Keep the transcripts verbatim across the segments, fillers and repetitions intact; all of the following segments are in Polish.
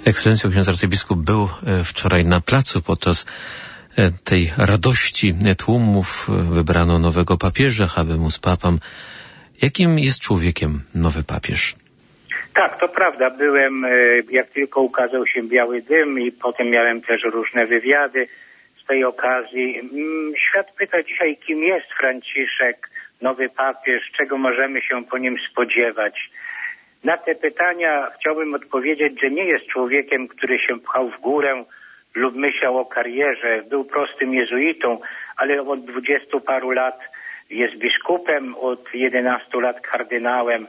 Ekscelencjo, ksiądz arcybiskup był wczoraj na placu podczas tej radości tłumów. Wybrano nowego papieża, habemus papam. Jakim jest człowiekiem nowy papież? Tak, to prawda. Byłem, jak tylko ukazał się biały dym i potem miałem też różne wywiady z tej okazji. Świat pyta dzisiaj, kim jest Franciszek, nowy papież, czego możemy się po nim spodziewać. Na te pytania chciałbym odpowiedzieć, że nie jest człowiekiem, który się pchał w górę lub myślał o karierze. Był prostym jezuitą, ale od dwudziestu paru lat jest biskupem, od jedenastu lat kardynałem.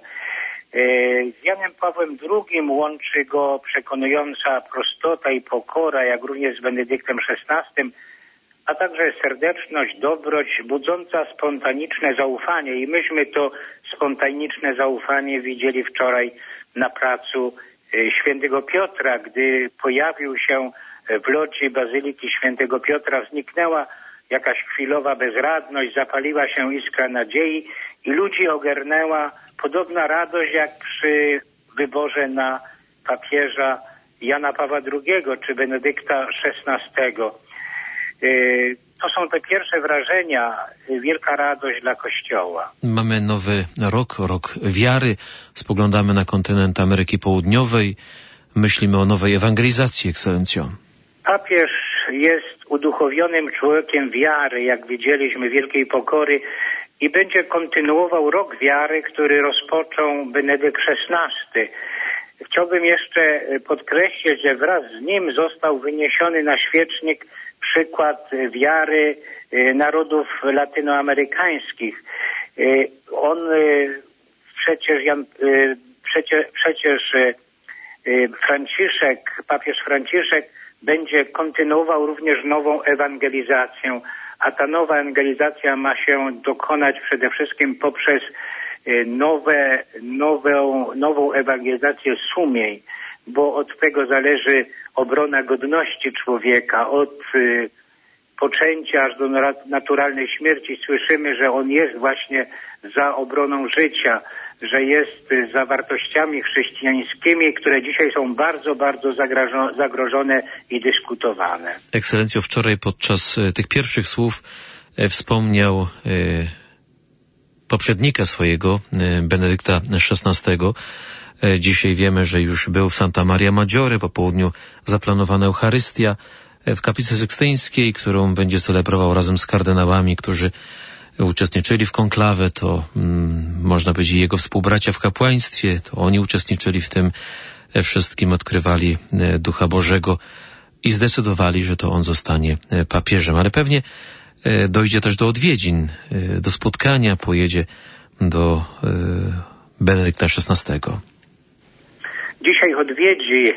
Z Janem Pawłem drugim łączy go przekonująca prostota i pokora, jak również z Benedyktem szesnastym, a także serdeczność, dobroć, budząca spontaniczne zaufanie. I myśmy to spontaniczne zaufanie widzieli wczoraj na placu Świętego Piotra, gdy pojawił się w lodzi Bazyliki Świętego Piotra, zniknęła jakaś chwilowa bezradność, zapaliła się iskra nadziei i ludzi ogarnęła podobna radość jak przy wyborze na papieża Jana Pawła drugiego czy Benedykta szesnastego. To są te pierwsze wrażenia, wielka radość dla Kościoła. Mamy nowy rok, rok wiary. Spoglądamy na kontynent Ameryki Południowej. Myślimy o nowej ewangelizacji, ekscelencjo. Papież jest uduchowionym człowiekiem wiary, jak widzieliśmy, wielkiej pokory i będzie kontynuował rok wiary, który rozpoczął Benedykt szesnasty. Chciałbym jeszcze podkreślić, że wraz z nim został wyniesiony na świecznik przykład wiary narodów latynoamerykańskich. On przecież, przecież, przecież Franciszek, papież Franciszek będzie kontynuował również nową ewangelizację, a ta nowa ewangelizacja ma się dokonać przede wszystkim poprzez nowe, nową, nową ewangelizację sumień, bo od tego zależy obrona godności człowieka, od y, poczęcia aż do naturalnej śmierci. Słyszymy, że on jest właśnie za obroną życia, że jest y, za wartościami chrześcijańskimi, które dzisiaj są bardzo, bardzo zagrożone, zagrożone i dyskutowane. Ekscelencjo, wczoraj podczas y, tych pierwszych słów y, wspomniał y, poprzednika swojego, y, Benedykta szesnastego. Dzisiaj wiemy, że już był w Santa Maria Maggiore, po południu zaplanowana Eucharystia w Kaplicy Sykstyńskiej, którą będzie celebrował razem z kardynałami, którzy uczestniczyli w konklawę. To mm, można powiedzieć jego współbracia w kapłaństwie, to oni uczestniczyli w tym wszystkim, odkrywali Ducha Bożego i zdecydowali, że to on zostanie papieżem. Ale pewnie dojdzie też do odwiedzin, do spotkania, pojedzie do Benedykta szesnastego. Dzisiaj odwiedzi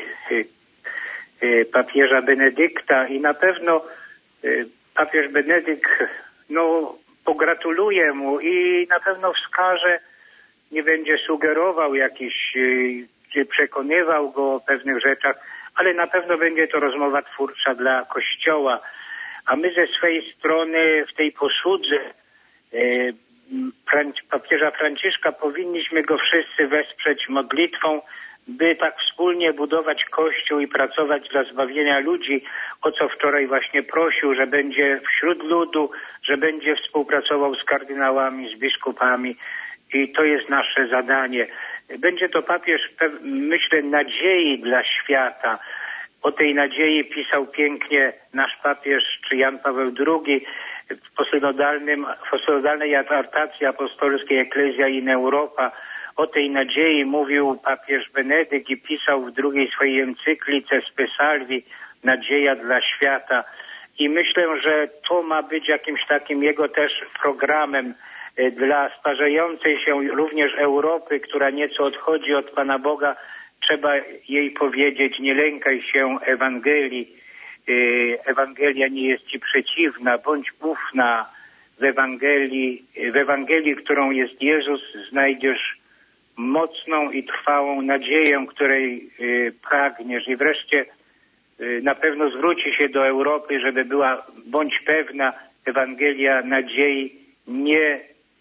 papieża Benedykta i na pewno papież Benedykt no, pogratuluje mu i na pewno wskaże, nie będzie sugerował jakiś, czy przekonywał go o pewnych rzeczach, ale na pewno będzie to rozmowa twórcza dla Kościoła. A my ze swej strony w tej posłudze papieża Franciszka powinniśmy go wszyscy wesprzeć modlitwą, by tak wspólnie budować Kościół i pracować dla zbawienia ludzi, o co wczoraj właśnie prosił, że będzie wśród ludu, że będzie współpracował z kardynałami, z biskupami i to jest nasze zadanie. Będzie to papież, myślę, nadziei dla świata. O tej nadziei pisał pięknie nasz papież, czy Jan Paweł drugi, w posynodalnym, posynodalnej adhortacji apostolskiej Ecclesia in Europa. O tej nadziei mówił papież Benedykt i pisał w drugiej swojej encyklice Spe Salvi, nadzieja dla świata. I myślę, że to ma być jakimś takim jego też programem dla starzejącej się również Europy, która nieco odchodzi od Pana Boga. Trzeba jej powiedzieć, nie lękaj się Ewangelii. Ewangelia nie jest ci przeciwna, bądź ufna. W Ewangelii, w Ewangelii, którą jest Jezus, znajdziesz mocną i trwałą nadzieję, której pragniesz. I wreszcie na pewno zwróci się do Europy, żeby była, bądź pewna, Ewangelia nadziei nie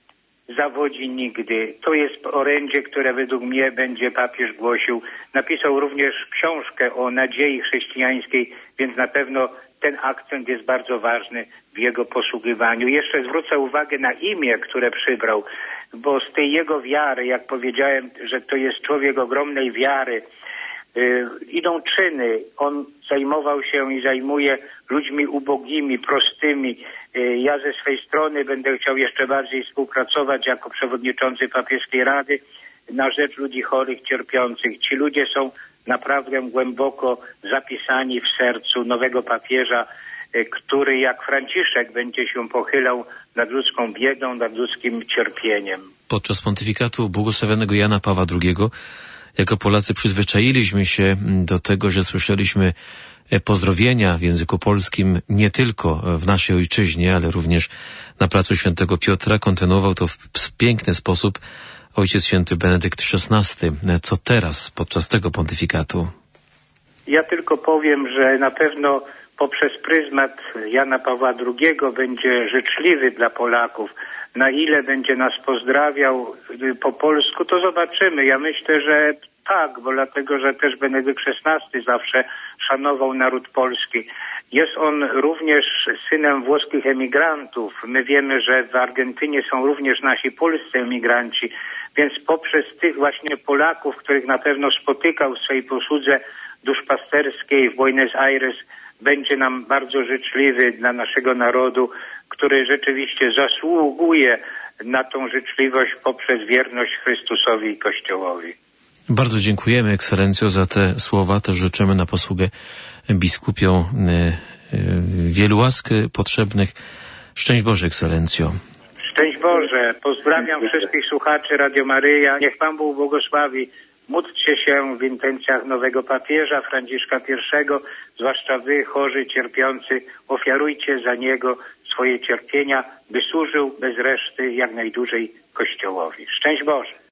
zawodzi nigdy. To jest orędzie, które według mnie będzie papież głosił. Napisał również książkę o nadziei chrześcijańskiej, więc na pewno ten akcent jest bardzo ważny w jego posługiwaniu. Jeszcze zwrócę uwagę na imię, które przybrał, bo z tej jego wiary, jak powiedziałem, że to jest człowiek ogromnej wiary, yy, idą czyny. On zajmował się i zajmuje ludźmi ubogimi, prostymi. Yy, ja ze swej strony będę chciał jeszcze bardziej współpracować jako przewodniczący papieskiej rady na rzecz ludzi chorych, cierpiących. Ci ludzie są naprawdę głęboko zapisani w sercu nowego papieża, który jak Franciszek będzie się pochylał nad ludzką biedą, nad ludzkim cierpieniem. Podczas pontyfikatu błogosławionego Jana Pawła drugiego jako Polacy przyzwyczailiśmy się do tego, że słyszeliśmy pozdrowienia w języku polskim nie tylko w naszej ojczyźnie, ale również na placu Świętego Piotra. Kontynuował to w piękny sposób Ojciec Święty Benedykt szesnasty. Co teraz, podczas tego pontyfikatu? Ja tylko powiem, że na pewno poprzez pryzmat Jana Pawła drugiego będzie życzliwy dla Polaków. Na ile będzie nas pozdrawiał po polsku, to zobaczymy. Ja myślę, że tak, bo dlatego, że też Benedykt szesnasty zawsze szanował naród polski. Jest on również synem włoskich emigrantów. My wiemy, że w Argentynie są również nasi polscy emigranci, więc poprzez tych właśnie Polaków, których na pewno spotykał w swojej posłudze duszpasterskiej w Buenos Aires, będzie nam bardzo życzliwy dla naszego narodu, który rzeczywiście zasługuje na tą życzliwość poprzez wierność Chrystusowi i Kościołowi. Bardzo dziękujemy, Ekscelencjo, za te słowa. Też życzymy na posługę biskupiom wielu łask potrzebnych. Szczęść Boże, Ekscelencjo. Szczęść Boże. Pozdrawiam wszystkich słuchaczy Radio Maryja. Niech Pan Bóg błogosławi. Módlcie się w intencjach nowego papieża Franciszka pierwszego, zwłaszcza wy, chorzy, cierpiący, ofiarujcie za niego swoje cierpienia, by służył bez reszty jak najdłużej Kościołowi. Szczęść Boże.